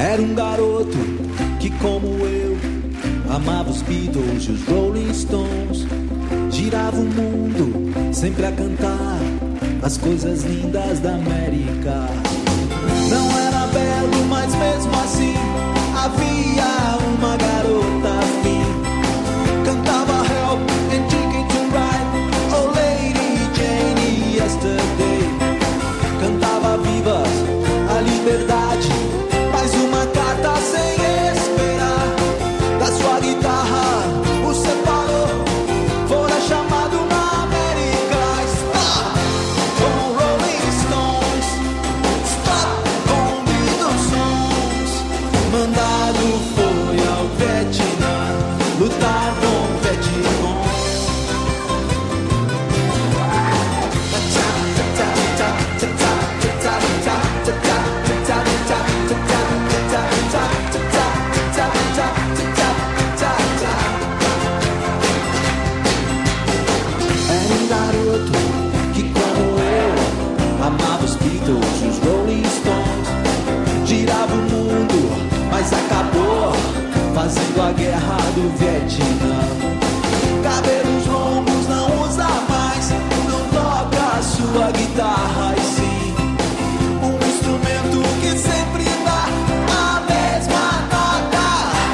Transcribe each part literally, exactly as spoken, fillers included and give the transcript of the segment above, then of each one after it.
Era um garoto que, como eu, amava os Beatles e os Rolling Stones. Girava o mundo sempre a cantar as coisas lindas da América. Não era belo, mas mesmo assim havia uma garota afim. Cantava Help and Ticket to Ride, Oh Lady Jane Yesterday. Cantava vivas a liberdade, mais uma carta sem esperar. Da sua guitarra o separou, fora chamado na América. Stop com Rolling Stones, stop com Beatles Songs. Mandado foi ao Vietnã lutar com Vietcong. Era um garoto que, como eu, amava os Beatles e os Rolling Stones. Girava o mundo, mas acabou fazendo a guerra do Vietnã. Cabelos longos não usa mais, não toca a sua guitarra e sim um instrumento que sempre dá a mesma nota.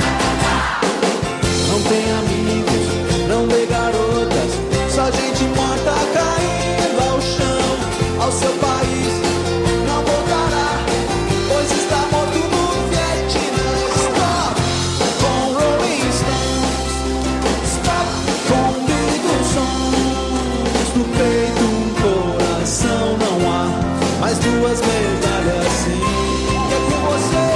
Não tem amigos, não vê garotas, só gente morta caindo ao chão. Ao seu país não voltará, pois está morto no Vietnã. Stop com Rolling Stones, stop com Beatles Songs. No peito um coração não há mais duas medalhas sim. É com você.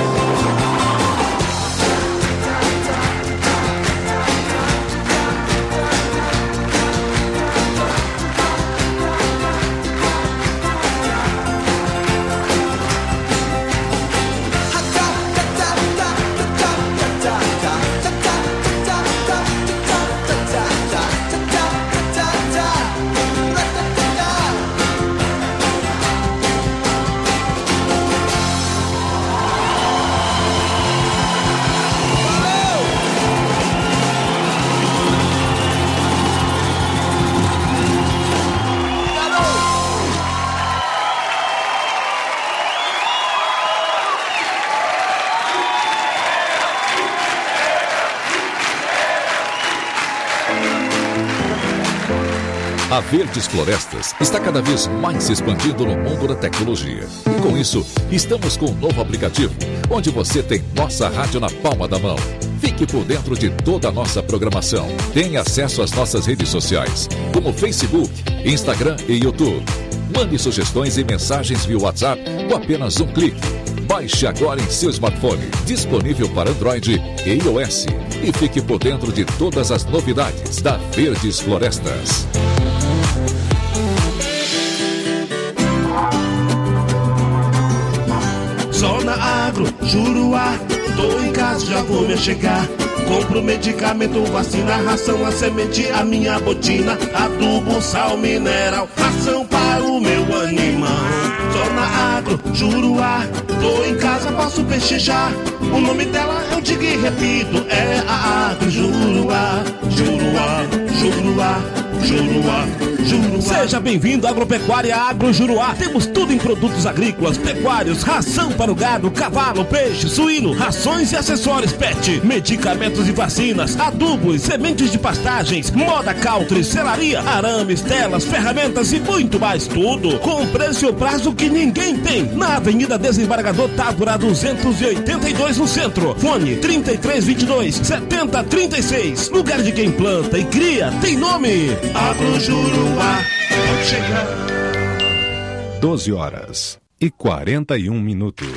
A Verdes Florestas está cada vez mais se expandindo no mundo da tecnologia. E com isso, estamos com um novo aplicativo, onde você tem nossa rádio na palma da mão. Fique por dentro de toda a nossa programação. Tenha acesso às nossas redes sociais, como Facebook, Instagram e YouTube. Mande sugestões e mensagens via WhatsApp com apenas um clique. Baixe agora em seu smartphone, disponível para Android e iOS. E fique por dentro de todas as novidades da Verdes Florestas. Zona Agro, Juruá, tô em casa, já vou me chegar. Compro medicamento, vacina, ração, a semente, a minha botina, adubo, sal mineral, ração para o meu animal. Zona Agro, Juruá, tô em casa, posso peixejar. O nome dela eu digo e repito, é a Agro Juruá, Juruá, Juruá, Juruá, Juruá. Seja bem-vindo à Agropecuária Agro Juruá. Temos tudo em produtos agrícolas, pecuários, ração para o gado, cavalo, peixe, suíno, rações e acessórios pet, medicamentos e vacinas, adubos, sementes de pastagens, moda country, selaria, arames, telas, ferramentas e muito mais. Tudo com preço e prazo que ninguém tem. Na Avenida Desembargador Távora duzentos e oitenta e dois no centro. Fone trinta e três, vinte e dois, setenta, trinta e seis. Lugar de quem planta e cria tem nome. Agro Juruá, pode chegar. doze horas e quarenta e um minutos.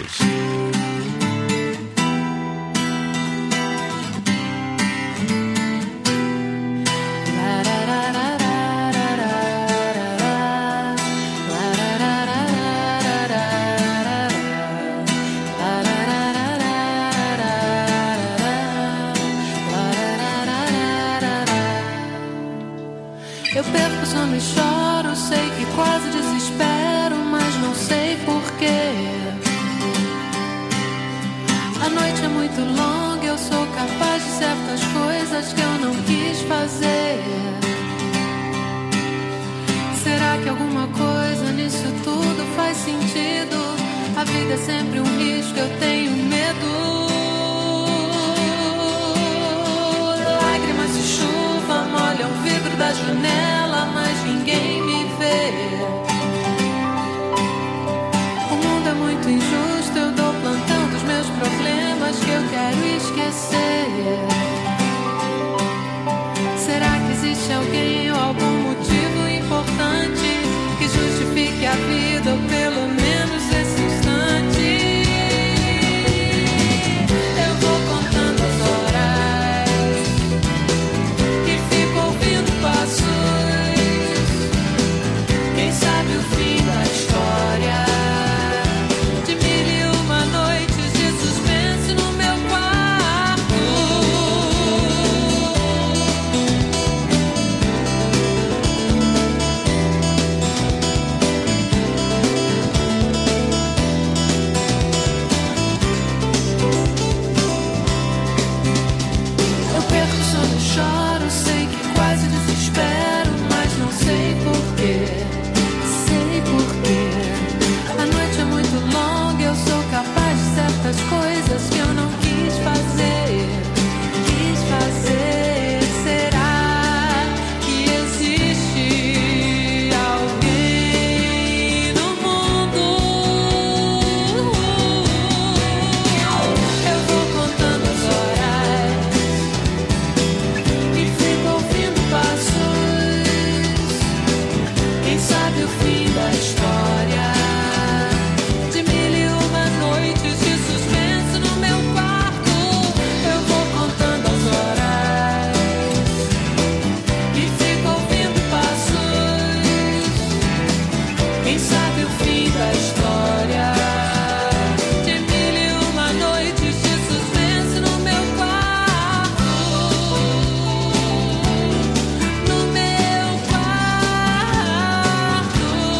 Eu perco sono e choro, sei que quase desespero, mas não sei porquê. certas coisas que eu não quis fazer. Será que alguma coisa nisso tudo faz sentido? A vida é sempre um risco, eu tenho medo. Lágrimas de chuva molham o vidro da janela, mas ninguém me vê. O mundo é muito injusto, eu dou plantão dos meus problemas que eu quero esquecer. Será que existe alguém ou algum motivo importante que justifique a vida, ou pelo menos esse instante? Eu vou contando as horas e fico ouvindo passos. Quem sabe o fim da história de mil e uma noites de suspense no meu quarto. Eu perco o sono e choro, sei que quase desespero, mas não sei porquê. Sei porquê. A noite é muito longa, eu sou capaz de certas coisas que eu não quis fazer. Quis fazer. Será que existe alguém no mundo? Eu vou contando as horas e fico ouvindo passos. Quem sabe o fim da história de mil e uma noites de suspense no meu quarto. Eu vou contando as horas e fico ouvindo passos. Quem sabe o fim da história de mil e uma noites de suspense no meu quarto. No meu quarto.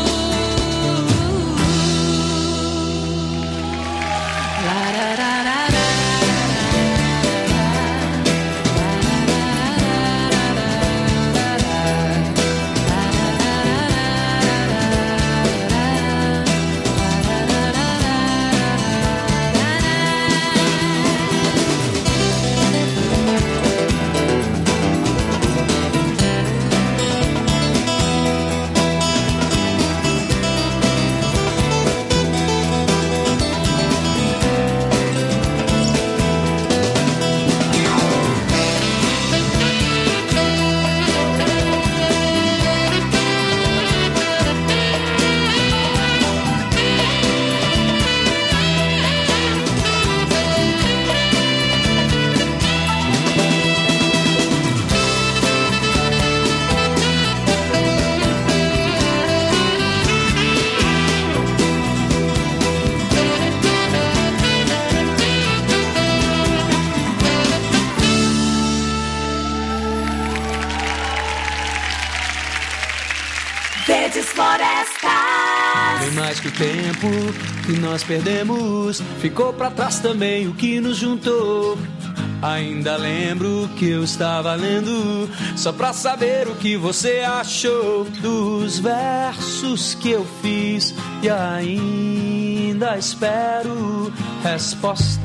Verdes Florestas. Bem mais que o tempo que nós perdemos, ficou pra trás também o que nos juntou. Ainda lembro que eu estava lendo, só pra saber o que você achou dos versos que eu fiz, e ainda espero resposta.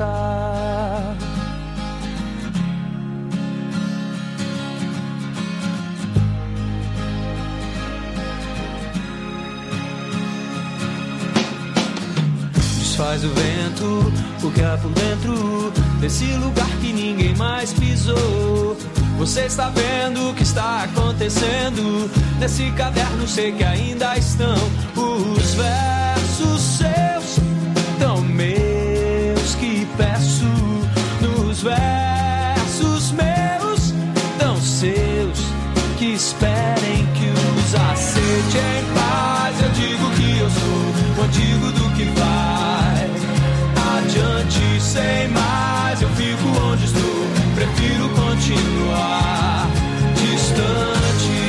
Faz o vento, o que há por dentro desse lugar que ninguém mais pisou. Você está vendo o que está acontecendo nesse caderno, sei que ainda estão os versos seus, tão meus que peço. Nos versos meus, tão seus, que esperem que os aceite em paz. Eu digo que eu sou o antigo do que vai adiante sem mais. Eu fico onde estou, prefiro continuar distante.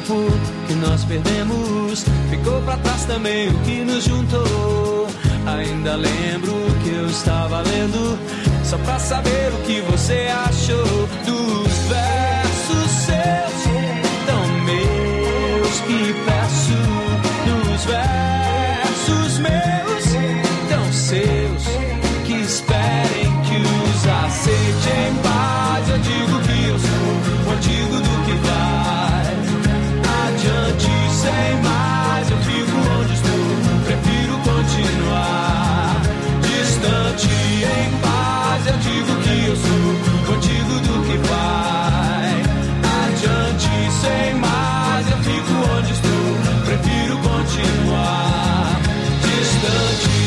tempo que nós perdemos, ficou pra trás também o que nos juntou. Ainda lembro que eu estava lendo, só pra saber o que você achou dos versos seus, tão meus que peço, dos versos meus, tão seus, que esperem que os aceite em paz. Eu digo que eu sou o antigo do que vai adiante sem mais. Eu fico onde estou, prefiro continuar distante em paz. Eu digo que eu sou o antigo do que vai adiante sem mais. Eu fico onde estou, prefiro continuar distante.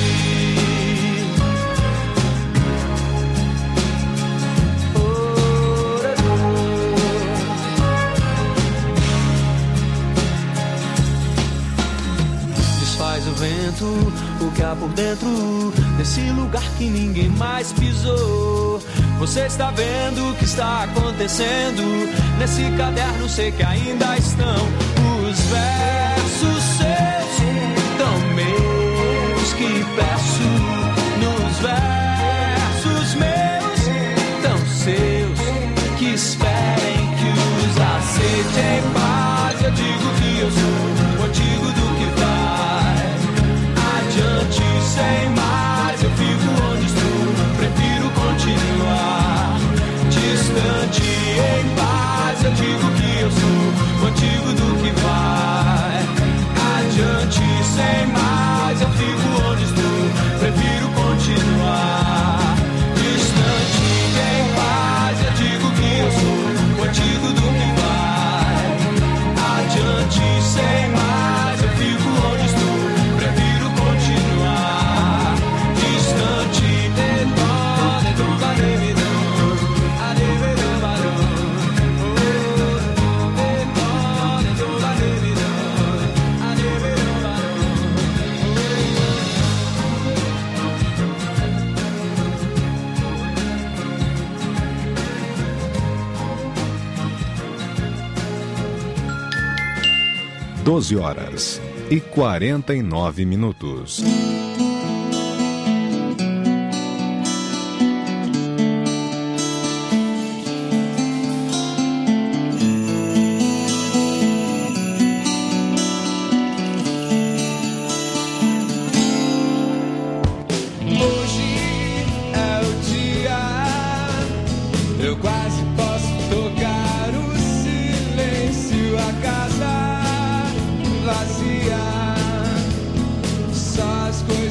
O vento, o que há por dentro desse lugar que ninguém mais pisou. Você está vendo o que está acontecendo nesse caderno, sei que ainda estão os versos seus, tão meus que peço, nos versos meus, tão seus, que esperem que os aceite em paz. Eu digo que eu sou o antigo do que vai adiante sem mais. Eu fico onde estou, prefiro continuar distante em paz. Eu digo que eu sou o antigo do que vai adiante sem mais. Eu fico onde estou, prefiro continuar distante em paz. Eu digo que eu sou o antigo do que vai adiante sem mais. Eu fico onde estou, prefiro continuar distante. doze horas e quarenta e nove minutos. Vazia, só as coisas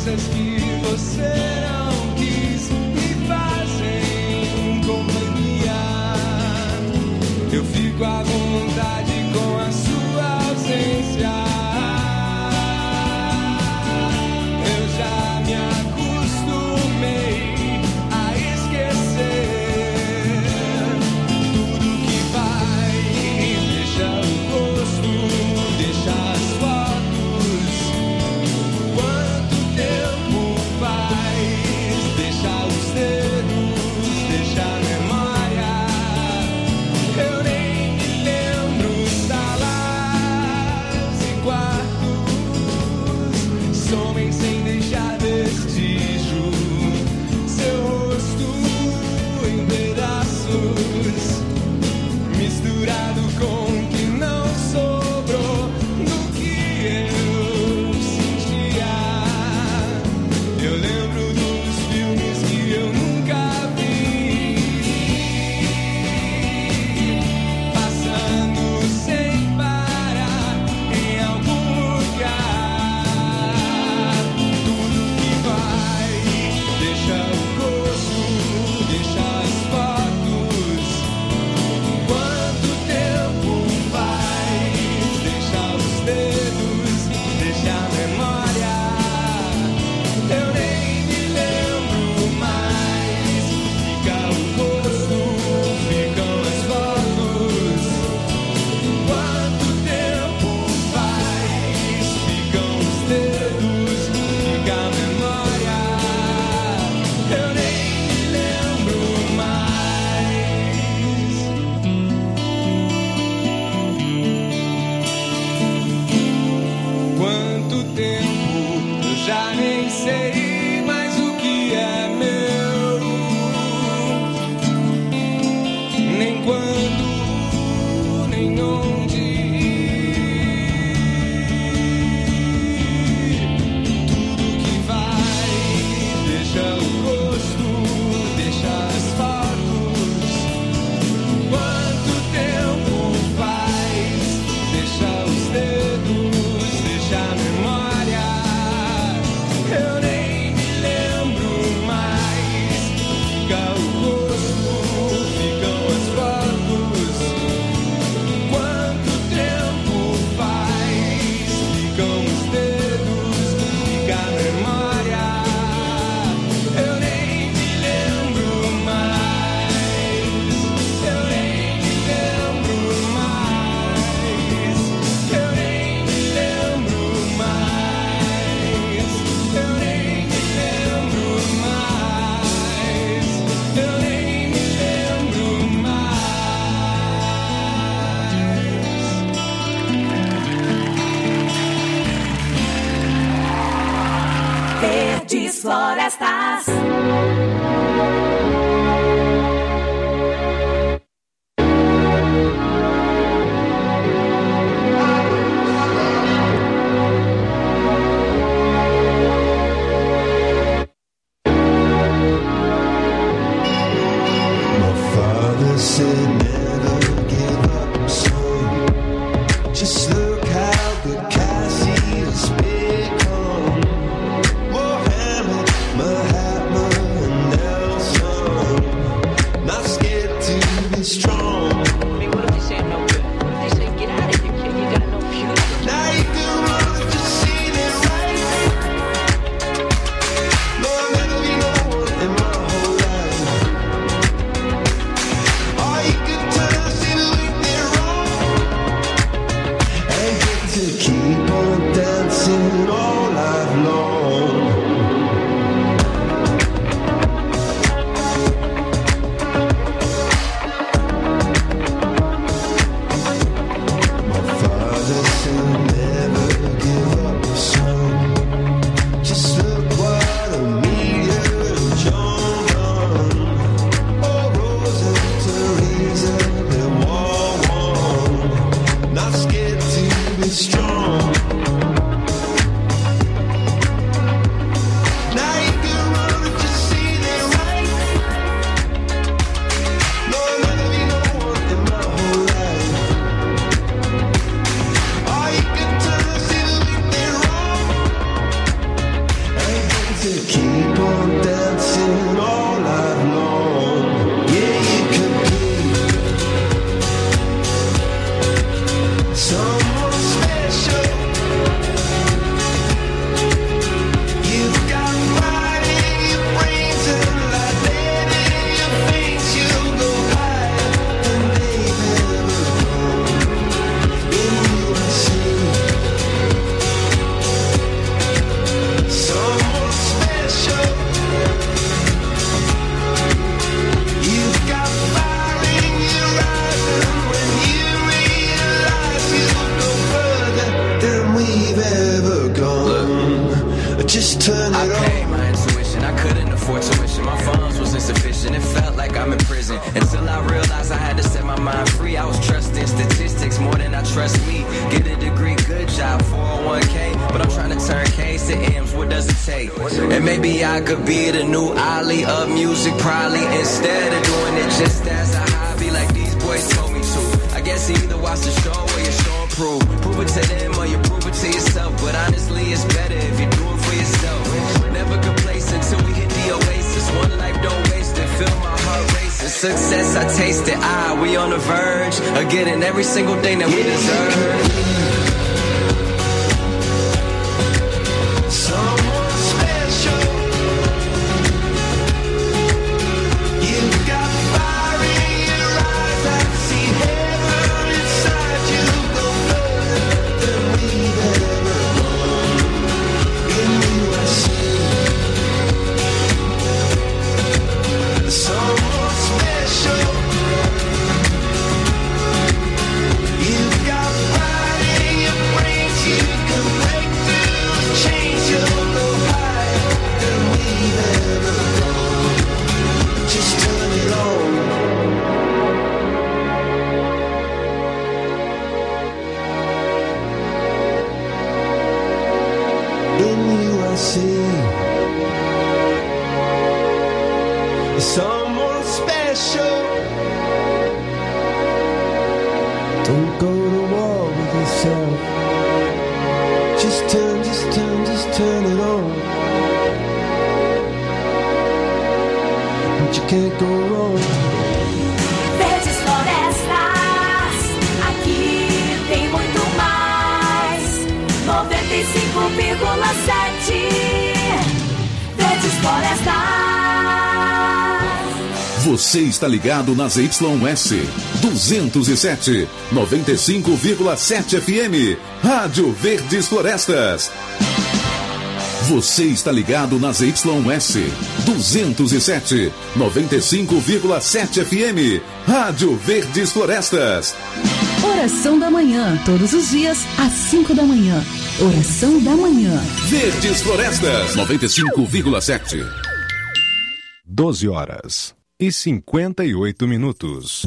insufficient. It felt like I'm in prison until I realized I had to set my mind free. I was trusting statistics more than I trust me. Get a degree, good job, four oh one k, but I'm trying to turn K's to M's. What does it take? And maybe I could be the new Ali of music, probably, instead of doing it just as a hobby like these boys told me to. I guess you either watch the show or you show and prove. Prove it to them or you prove it to yourself. But honestly, it's better if you do it for yourself. Never complacent till we hit the oasis. One life, don't waste it. Feel my heart racing. Success, I taste it. Ah, we on the verge of getting every single thing that we deserve. Someone special. You've got fire in your eyes. I see heaven inside you. Go further than we've ever gone. In you I see someone special. You've got pride in your brains. You can break through the chains. You'll go higher than we've ever gone. Just turn it on. In you I see someone special. Don't go to war with yourself. Just turn, just turn, just turn it on. But you can't go wrong. Verdes Florestas, aqui tem muito mais. noventa e cinco vírgula sete Verdes Florestas. Você está ligado nas Y S duzentos e sete, noventa e cinco vírgula sete F M, Rádio Verdes Florestas. Você está ligado nas Y S duzentos e sete, noventa e cinco vírgula sete F M, Rádio Verdes Florestas. Oração da manhã, todos os dias, às cinco da manhã. Oração da manhã. Verdes Florestas, noventa e cinco vírgula sete. doze horas e cinquenta e oito minutos.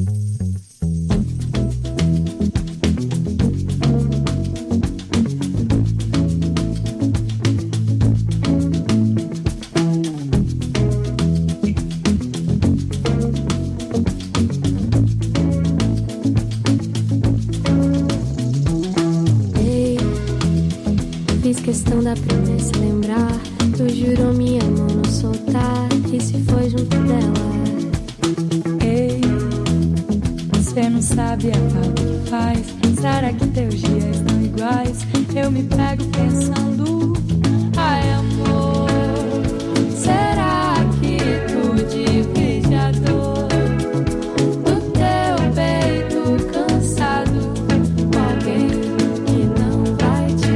Ei, fiz questão da promessa lembrar. Tu jurou minha mão não soltar. E se foi junto dela? Ei, você não sabe a falta que faz. Será que teus dias estão iguais? Eu me pego pensando, ai amor, será que tu divide a dor do teu peito cansado com alguém que não vai te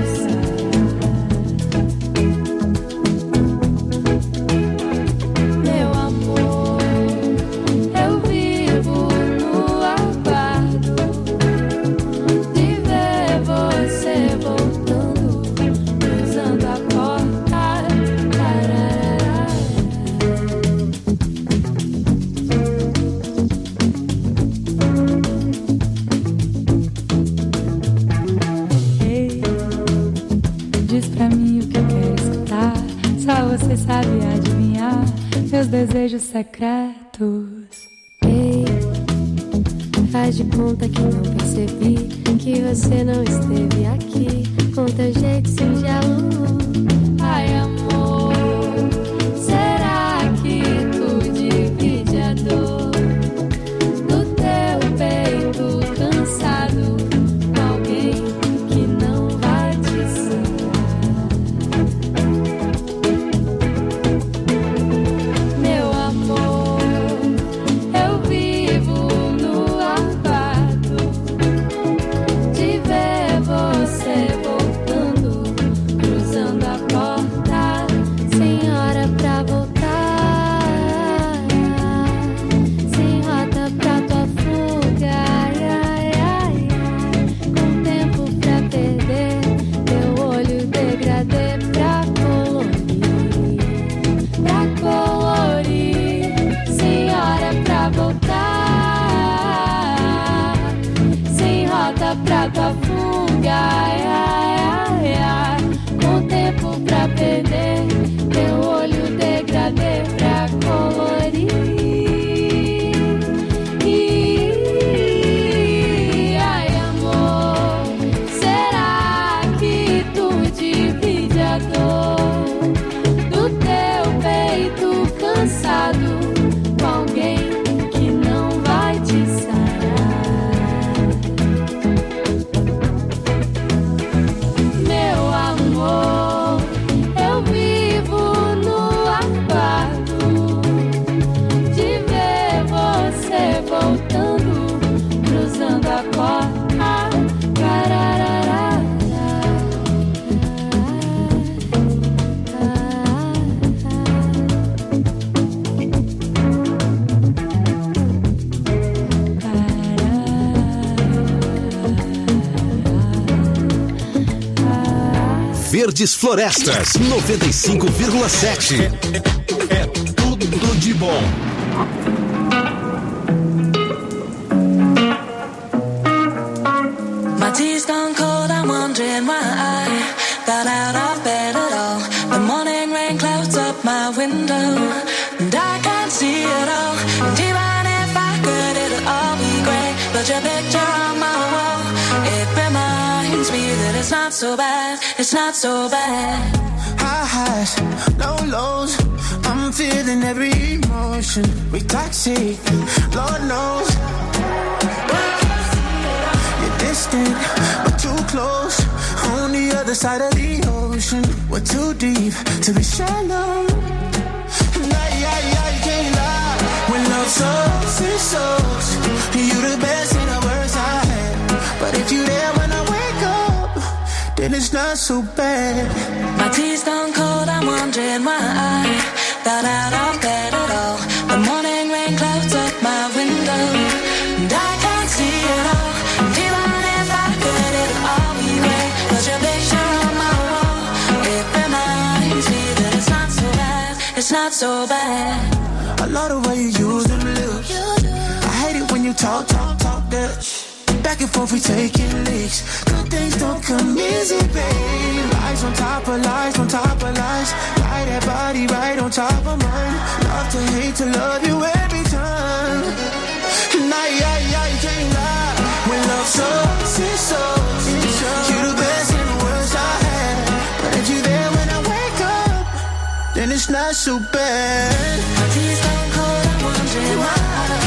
Meu amor, eu vivo no aguardo de ver você voltando, cruzando a porta. Tararara. Ei, diz pra mim o que quer escutar. Só você sabe adivinhar meus desejos secretos. Ei, faz de conta que não percebi que você não esteve aqui com teu jeito singelo. Ai amor, será que tu divide a dor do teu peito cansado com alguém que não vai te Meu amor, eu vivo no aguardo de ver você voltando, cruzando Verdes Florestas, noventa e cinco vírgula sete. É, é tudo de bom. My tea's gone cold, I'm wondering why I got out of bed at all. The morning rain clouds up my window, and I can't see it all. And even if I could, it'll all be great. But your picture on my wall, it reminds me that it's not so bad, it's not so bad. High highs, low lows, I'm feeling every emotion. We toxic, Lord knows. You're distant, but too close. On the other side of the ocean, we're too deep to be shallow. Yeah, yeah, yeah, you can't lie. When love sucks, it sucks. You the best and the worst I had. But if you there when I wake up, then it's not so bad. My tea's gone cold, I'm wondering why I got out of bed at all. The morning rain clouds up my window, and I can't see it all. And even if I could, it'll all be great. But your picture on my wall, it reminds me that it's not so bad, it's not so bad. I love the way you use them lips. I hate it when you talk, talk, talk that. Back and forth we taking leaks. Good things don't come easy, babe. Lies on top of lies, on top of lies. Lie that body right on top of mine. Love to hate to love you every time. Nah, yeah, yeah, you can't lie. When love sucks, it sucks. You the best and the worst I had. But if you there when I wake up, then it's not so bad. My tea's gone cold, I'm wondering why.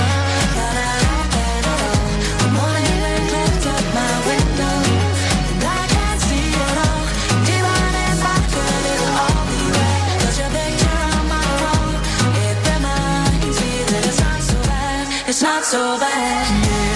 It's not so bad.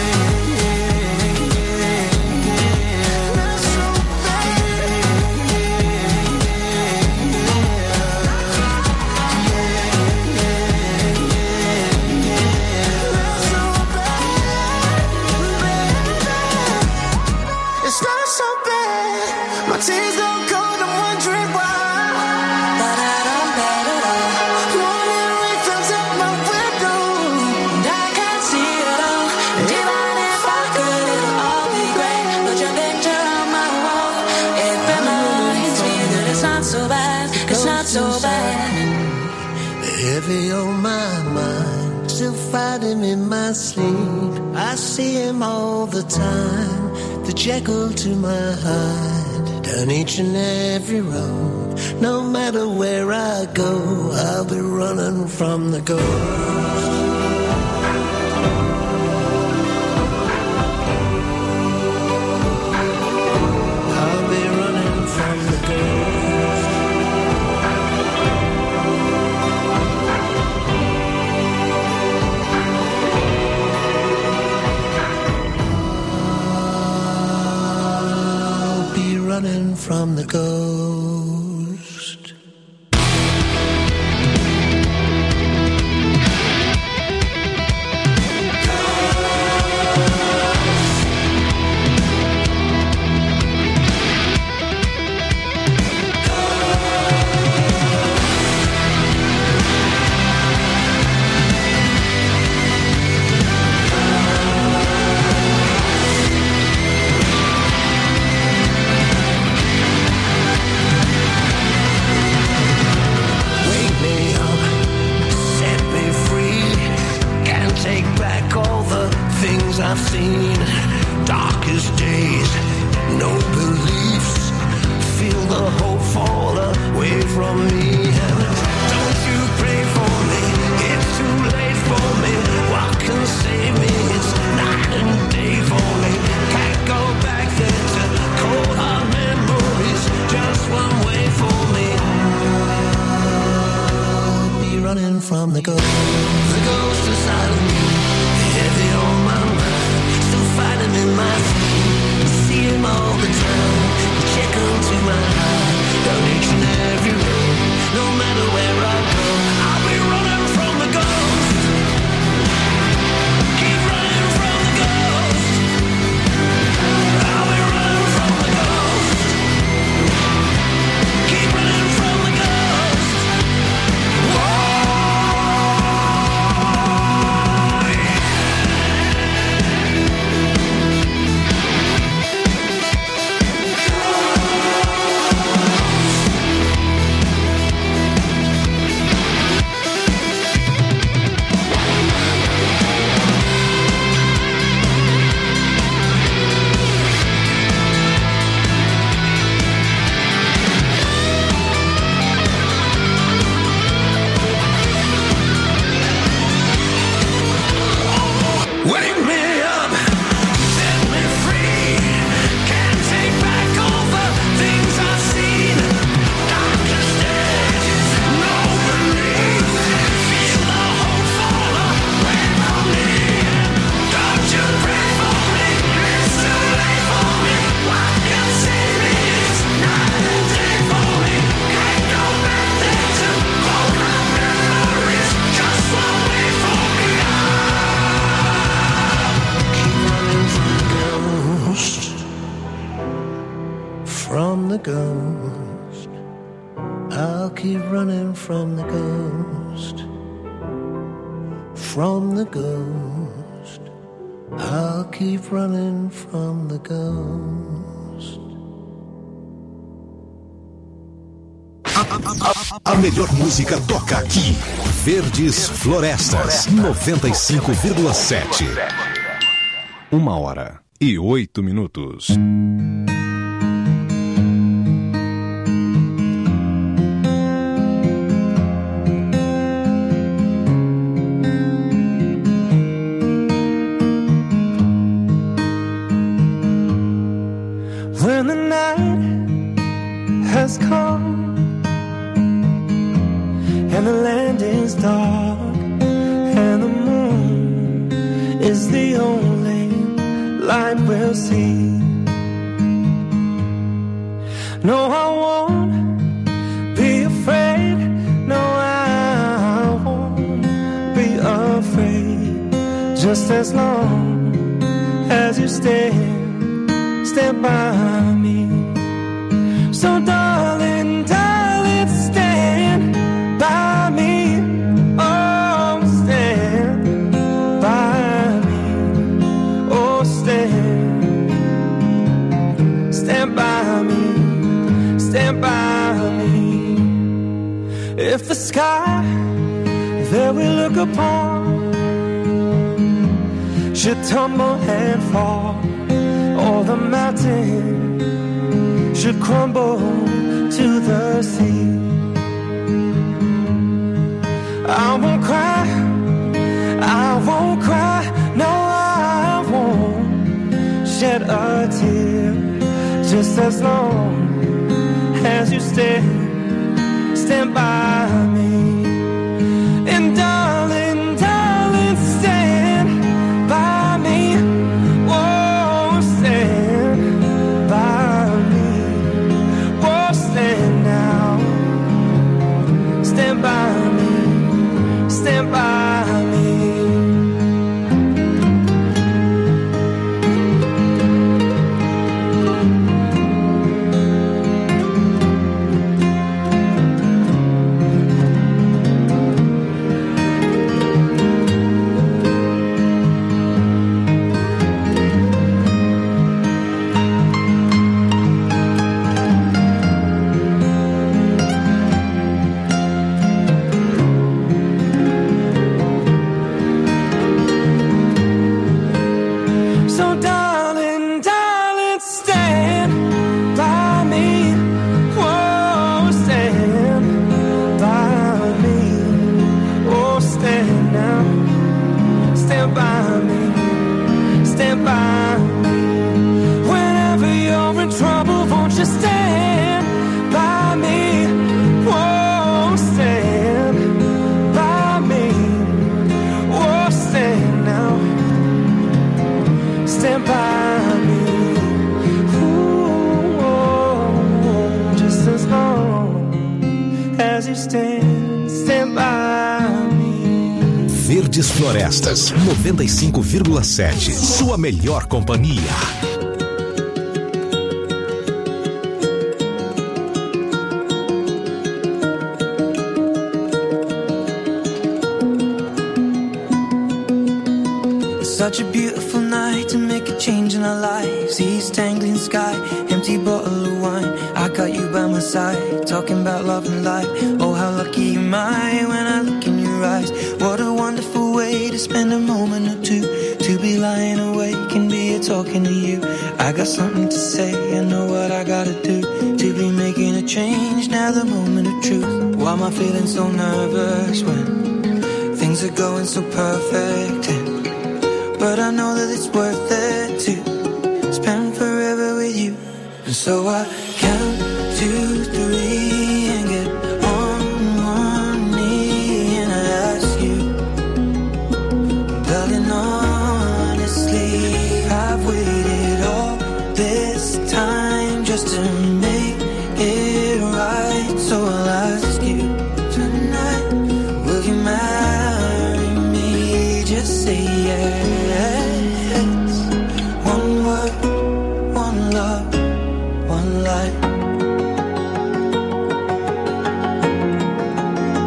It's not so bad. My tears don't cold, I'm wondering why. Got out of bed at all. Morning rain comes up my window, and I can't see it all. And even if I could, it'll all be great. But your picture on my wall, it reminds me that it's not so bad, it's not so bad. heavy on my mind, still fighting in my sleep. I see him all the time, the Jekyll to my Hyde. Down each and every road, no matter where I go, I'll be running from the ghost. I'll be running from the ghost. I'll be running from the ghost. from the ghost, from the ghost. I'll keep running from the ghost. A melhor música toca aqui. Verdes Florestas, noventa e cinco vírgula sete. Uma hora e oito minutos. When the night has come and the land is dark and the moon is the only light we'll see. No, I won't be afraid. No, I won't be afraid. Just as long as you stand, stand by me. So darling, darling, stand by me. Oh, stand by me. Oh, stand. Stand by me. Stand by me. If the sky that we look upon should tumble and fall, or the mountain should crumble to the sea, I won't cry, I won't cry, no, I won't shed a tear. Just as long as you stand, stand by me. And darling, darling, stand by me. Oh, stand by me. Oh, stand now. Stand by me. Stand by me. So darling, darling, stand by me. Whoa, stand by me. Oh, stand now. Stand by me. Stand by me. Whenever you're in trouble, won't you stand by me? Whoa, stand by me. Oh, stand now. Stand by me. Ooh, oh, just as long as you stand, stand by me. Verdes Florestas, noventa e cinco vírgula sete. Sua melhor companhia. It's such a beautiful night to make a change in our lives. East angling sky, empty bottle of wine. I got you by my side, talking about love and life. Oh, how lucky am I when I look in your eyes. What a wonderful way to spend a moment or two. To be lying awake and be here talking to you. I got something to say, I know what I gotta do. To be making a change, now the moment of truth. Why am I feeling so nervous when things are going so perfect? And but I know that it's worth it to spend forever with you. And so I count to three and get on one knee and I ask you, darling, honestly, I've waited all this time just to make it right. So I'll ask you tonight, will you marry me? Just say yes. One word, one love, one life.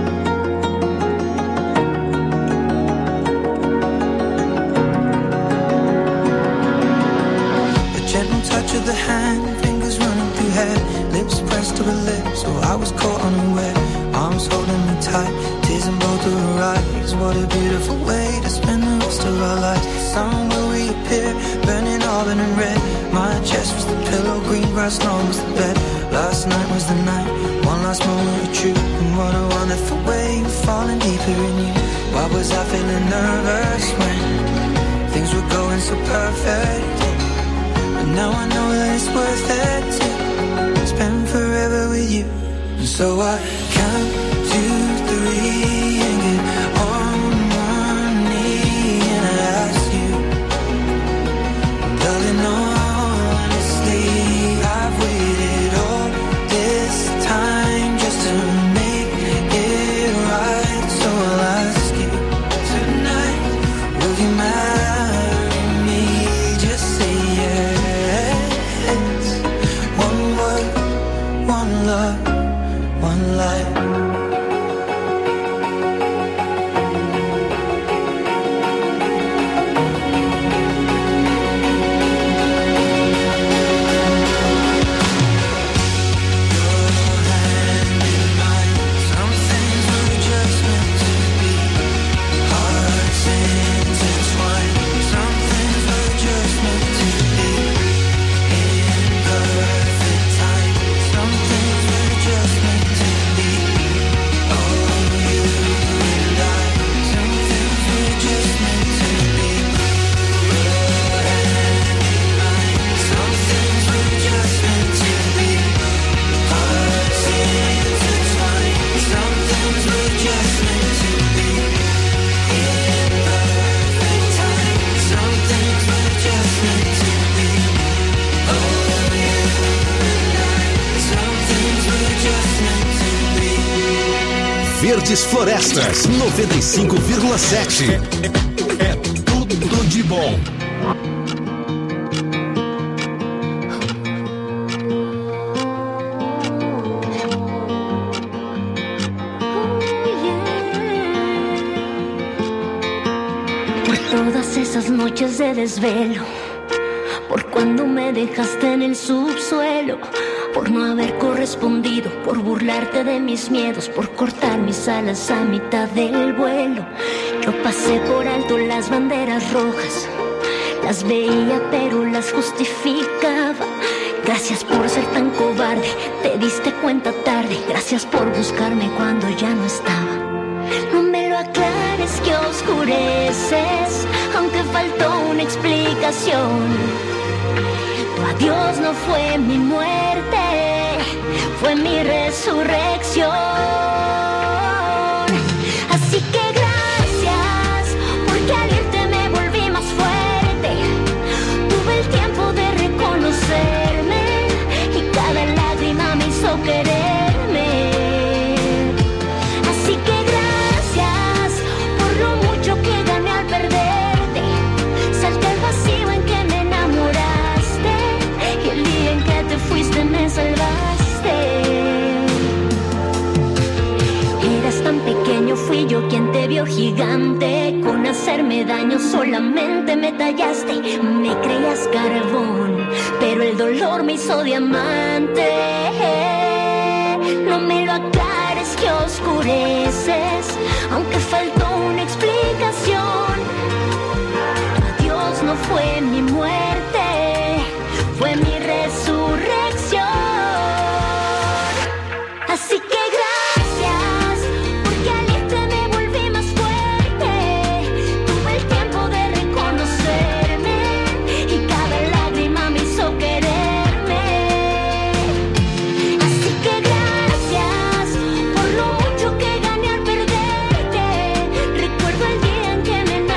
to her lips, so I was caught unaware. Arms holding me tight, tears in both of her eyes. What a beautiful way to spend the rest of our lives. Sun will reappear, burning auburn and red. My chest was the pillow, green grass lawn was the bed. Last night was the night, one last moment of truth. And what a wonderful way of falling deeper in you. Why was I feeling nervous when things were going so perfect? But now I know that it's worth it to spend forever with you. And so I count two, three, and get on one knee and I ask you, darling, honestly, I've waited all this time just to make it right. So I'll ask you tonight, will you marry me? Just say yes. One word, one love, one life. Verdes Florestas, noventa e cinco vírgula sete. É, é tudo de bom. Por todas esas noches de desvelo, por cuando me dejaste en el subsuelo, por no haber correspondido, por burlarte de mis miedos, por cortar mis alas a mitad del vuelo. Yo pasé por alto las banderas rojas, las veía pero las justificaba. Gracias por ser tan cobarde, te diste cuenta tarde. Gracias por buscarme cuando ya no estaba. No me lo aclares que oscureces, aunque faltó una explicación. Tu adiós no fue mi muerte, fue mi resurrección. Así que gracias, porque al irte me volví más fuerte. Tuve el tiempo de reconocerme y cada lágrima me hizo quererme. Así que gracias por lo mucho que gané al perderte. Salté al vacío en que me enamoraste y el día en que te fuiste me salvaste. Eras tan pequeño, fui yo quien te vio gigante. Con hacerme daño solamente me tallaste. Me creías carbón, pero el dolor me hizo diamante. No me lo aclares que oscureces, aunque faltó una explicación. Tu adiós no fue mi muerte, fue mi resurrección. Así que gracias, porque al irte me volví más fuerte. Tuve el tiempo de reconocerme y cada lágrima me hizo quererme. Así que gracias por lo mucho que gané al perderte. Recuerdo el día en que me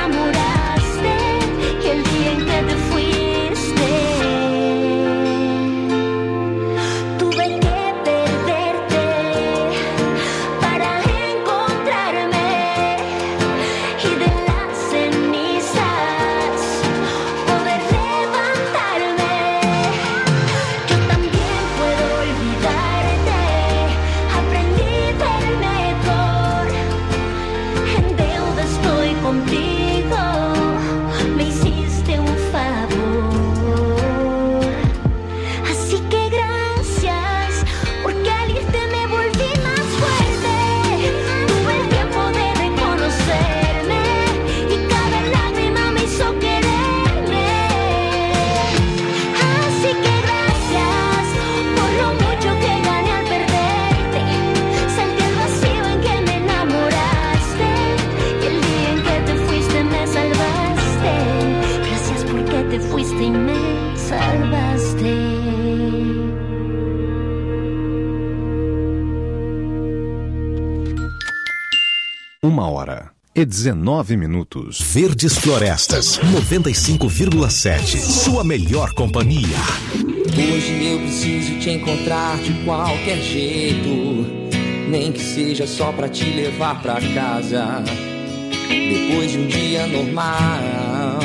Uma hora e dezenove minutos. Verdes Florestas, noventa e cinco vírgula sete. Sua melhor companhia. Hoje eu preciso te encontrar de qualquer jeito, nem que seja só pra te levar pra casa. Depois de um dia normal,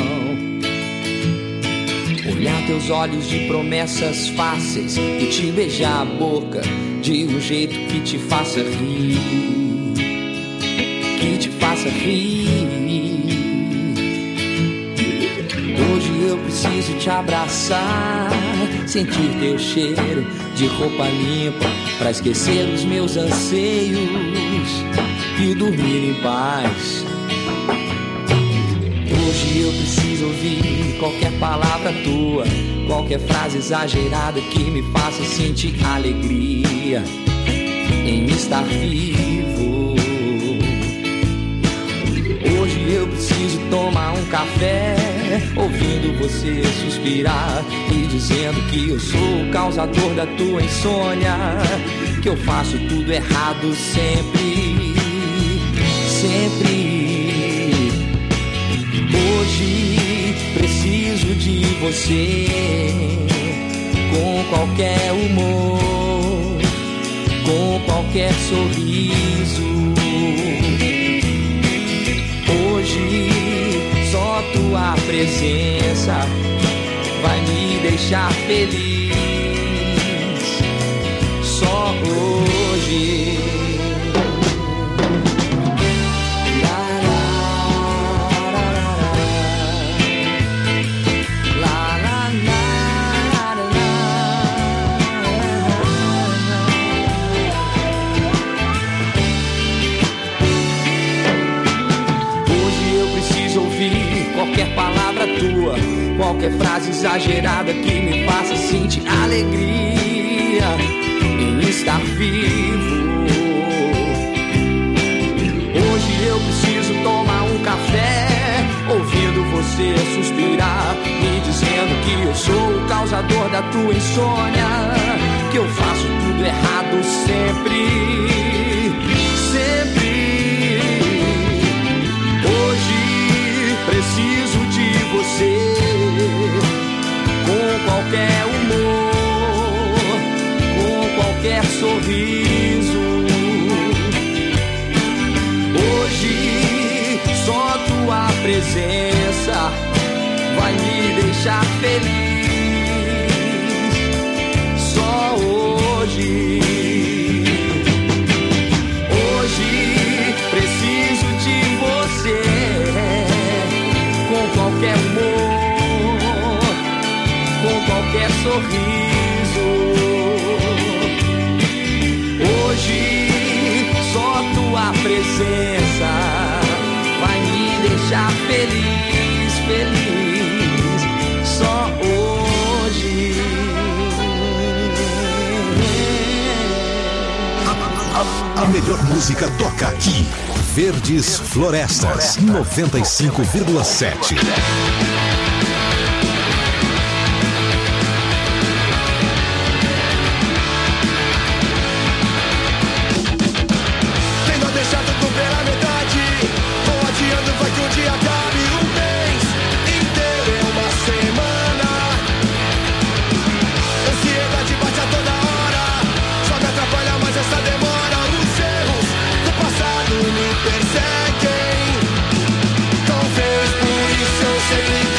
olhar teus olhos de promessas fáceis e te beijar a boca de um jeito que te faça rir, que te faça rir. Hoje eu preciso te abraçar, sentir teu cheiro de roupa limpa, pra esquecer os meus anseios e dormir em paz. Hoje eu preciso ouvir qualquer palavra tua, qualquer frase exagerada que me faça sentir alegria em estar vivo. Hoje eu preciso tomar um café, ouvindo você suspirar e dizendo que eu sou o causador da tua insônia, que eu faço tudo errado sempre, sempre. Hoje preciso de você, com qualquer humor, com qualquer sorriso. Hoje só tua presença vai me deixar feliz. Só hoje. Qualquer palavra tua, qualquer frase exagerada que me faça sentir alegria em estar vivo. Hoje eu preciso tomar um café, ouvindo você suspirar, me dizendo que eu sou o causador da tua insônia, que eu faço tudo errado sempre, sempre. Preciso de você, com qualquer humor, com qualquer sorriso. Hoje só tua presença vai me deixar feliz. Só hoje. Hoje preciso de você, com qualquer humor, com qualquer sorriso. Hoje só tua presença vai me deixar feliz, feliz. Só hoje. A, a melhor música toca aqui. Verdes Florestas, noventa e cinco vírgula sete. Tendo deixado tudo pela metade, vou adiando, vai que um dia acabe. Um mês inteiro é uma semana. Ansiedade bate a toda hora, só me atrapalha mais essa demora. Os erros do passado me perseguem, talvez por isso eu sei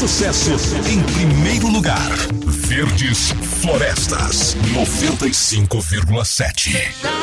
sucesso em primeiro lugar. Verdes Florestas, noventa e cinco vírgula sete.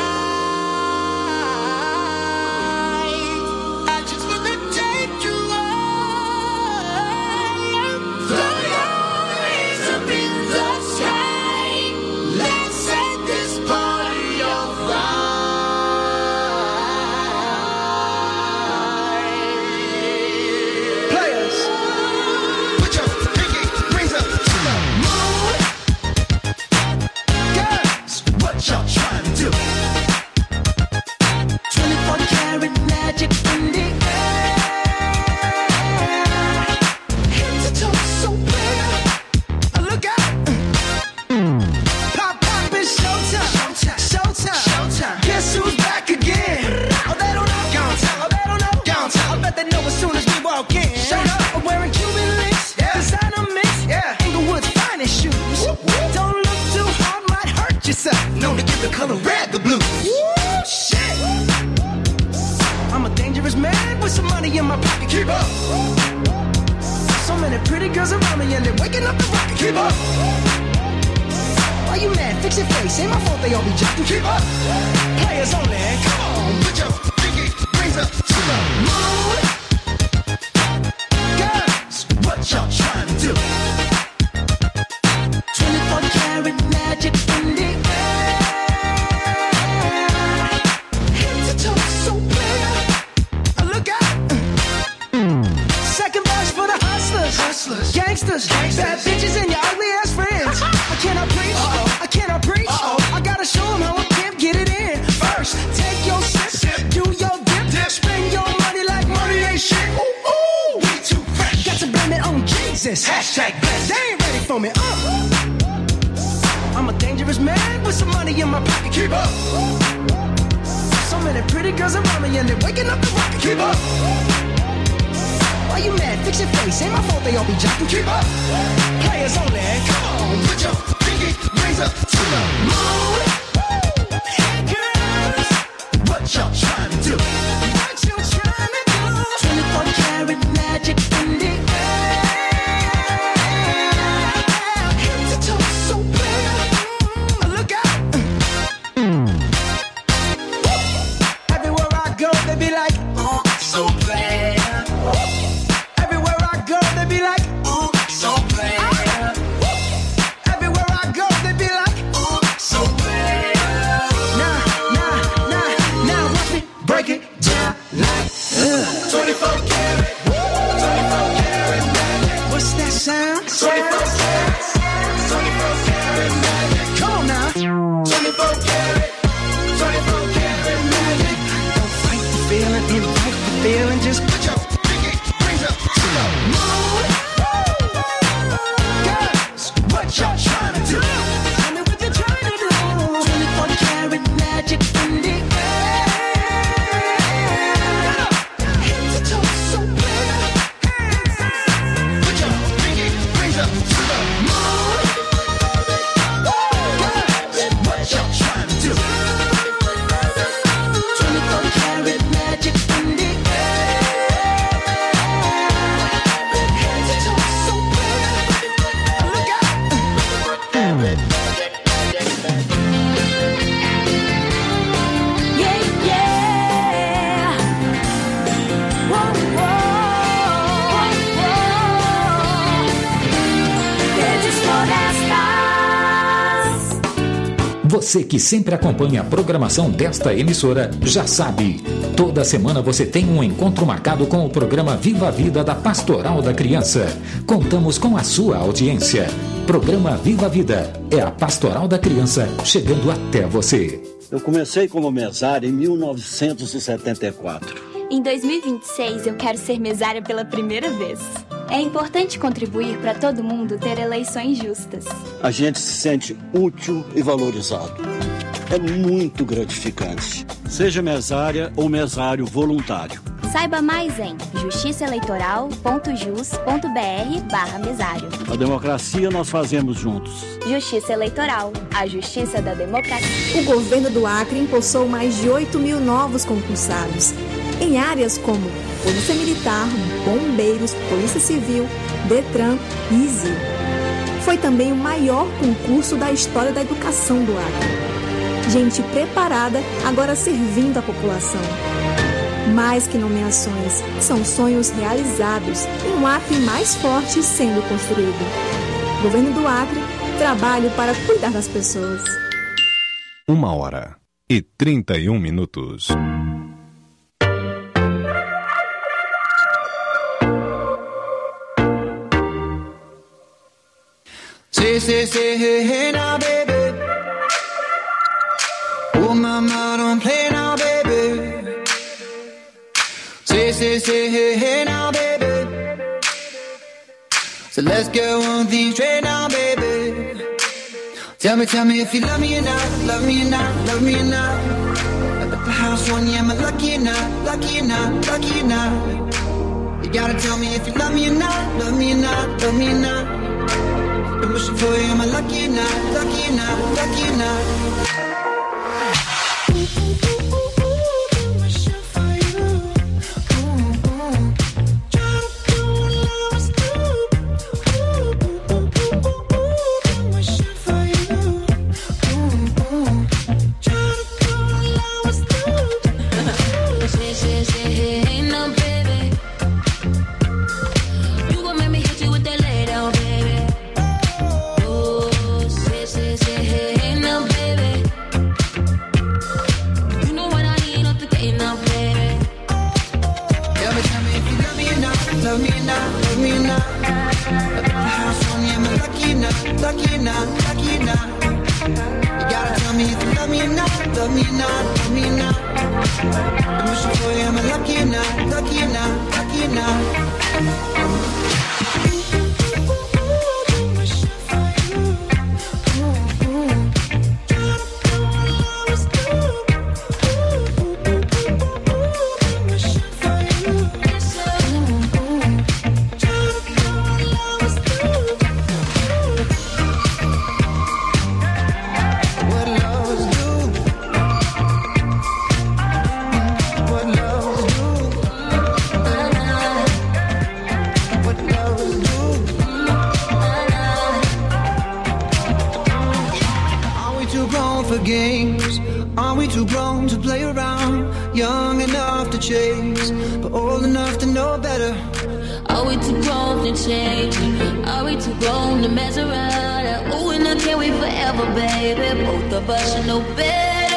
Você que sempre acompanha a programação desta emissora já sabe, toda semana você tem um encontro marcado com o programa Viva a Vida da Pastoral da Criança. Contamos com a sua audiência. Programa Viva a Vida é a Pastoral da Criança chegando até você. Eu comecei como mesário em mil novecentos e setenta e quatro. Em dois mil e vinte e seis eu quero ser mesária pela primeira vez. É importante contribuir para todo mundo ter eleições justas. A gente se sente útil e valorizado. É muito gratificante. Seja mesária ou mesário voluntário. Saiba mais em justiçaeleitoral.jus.br barra mesário. A democracia nós fazemos juntos. Justiça Eleitoral, a justiça da democracia. O governo do Acre empossou mais de oito mil novos concursados. em áreas como Polícia Militar, Bombeiros, Polícia Civil, Detran e ISIL. Foi também o maior concurso da história da educação do Acre. Gente preparada, agora servindo a população. Mais que nomeações, são sonhos realizados e um Acre mais forte sendo construído. Governo do Acre, trabalho para cuidar das pessoas. Uma hora e trinta e um minutos. Say, say, say, hey, hey now, baby. Oh, mama, don't play now, baby. Say, say, say, hey, hey now, baby. So let's get one thing straight now, baby. Tell me, tell me if you love me or not, love me or not, love me or not. Up at the house one, yeah, am I lucky or not, lucky or not, lucky or not? You gotta tell me if you love me or not, love me or not, love me or not. I'm wishing for you, am I lucky or not, lucky or not, lucky or not? Are we too grown to change? Are we too grown to mess around? Oh, and I can't wait forever, baby. Both of us should know better.